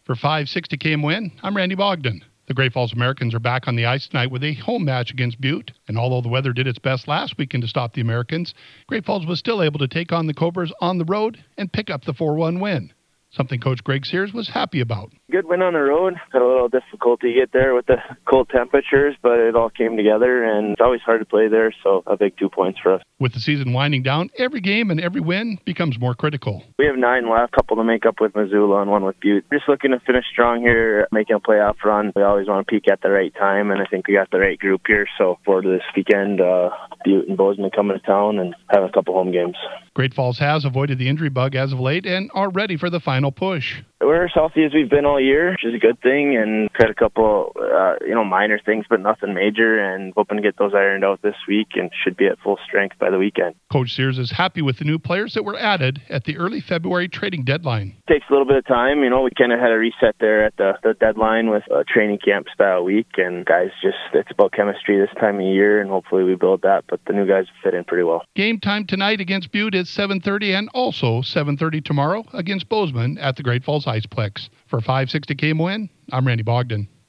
For 560 KMON, I'm Randy Bogdan. The Great Falls Americans are back on the ice tonight with a home match against Butte. And although the weather did its best last weekend to stop the Americans, Great Falls was still able to take on the Cobras on the road and pick up the 4-1 win. Something Coach Greg Sears was happy about. Good win on the road. Had a little difficulty to get there with the cold temperatures, but it all came together, and it's always hard to play there, so a big 2 points for us. With the season winding down, every game and every win becomes more critical. We have 9 left, a couple to make up with Missoula and 1 with Butte. Just looking to finish strong here, making a playoff run. We always want to peak at the right time, and I think we got the right group here, so forward to this weekend. Butte and Bozeman coming to town and having a couple home games. Great Falls has avoided the injury bug as of late and are ready for the final push. We're as healthy as we've been all year, which is a good thing, and had a couple, minor things, but nothing major, and hoping to get those ironed out this week and should be at full strength by the weekend. Coach Sears is happy with the new players that were added at the early February trading deadline. Takes a little bit of time. We kind of had a reset there at the deadline with a training camp style week, and guys it's about chemistry this time of year, and hopefully we build that, but the new guys fit in pretty well. Game time tonight against Butte is 7:30 and also 7:30 tomorrow against Bozeman at the Great Falls Iceplex. For 560 KMON, I'm Randy Bogdan.